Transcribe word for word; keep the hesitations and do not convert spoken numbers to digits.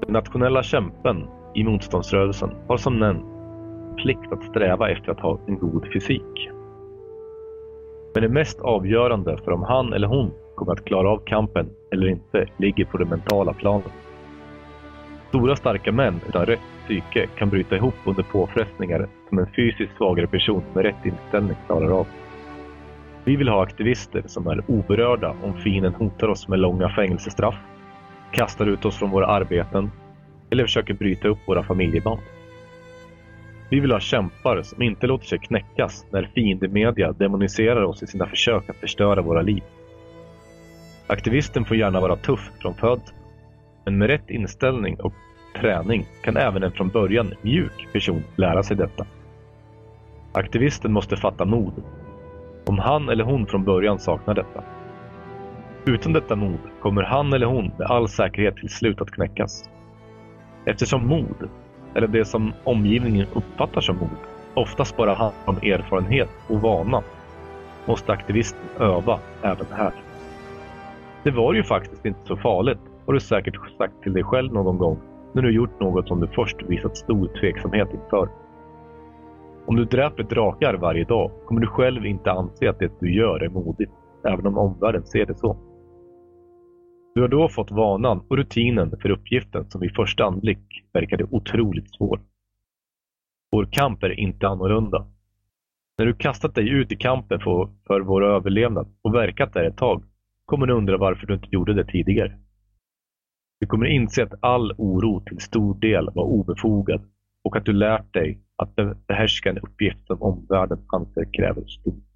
Den nationella kämpen i motståndsrörelsen har som nämnt plikt att sträva efter att ha en god fysik. Men det mest avgörande för om han eller hon kommer att klara av kampen eller inte ligger på det mentala planet. Stora starka män utan rätt psyke kan bryta ihop under påfrestningar som en fysiskt svagare person med rätt inställning klarar av. Vi vill ha aktivister som är oberörda om fienden hotar oss med långa fängelsestraff, kastar ut oss från våra arbeten eller försöker bryta upp våra familjeband. Vi vill ha kämpar som inte låter sig knäckas när fiendemedia demoniserar oss i sina försök att förstöra våra liv. Aktivisten får gärna vara tuff från född, men med rätt inställning och träning kan även en från början mjuk person lära sig detta. Aktivisten måste fatta mod, om han eller hon från början saknar detta. Utan detta mod kommer han eller hon med all säkerhet till slut att knäckas. Eftersom mod, eller det som omgivningen uppfattar som mod, oftast bara handlar om erfarenhet och vana, måste aktivisten öva även här. Det var ju faktiskt inte så farligt, har du säkert sagt till dig själv någon gång när du gjort något som du först visat stor tveksamhet inför. Om du dräper drakar varje dag kommer du själv inte anse att det du gör är modigt, även om omvärlden ser det så. Du har då fått vanan och rutinen för uppgiften som vid första anblick verkade otroligt svår. Vår kamp är inte annorlunda. När du kastat dig ut i kampen för, för vår överlevnad och verkat där ett tag kommer du undra varför du inte gjorde det tidigare. Du kommer inse att all oro till stor del var obefogad och att du lärt dig att behärska en uppgift som omvärlden anser kräver stort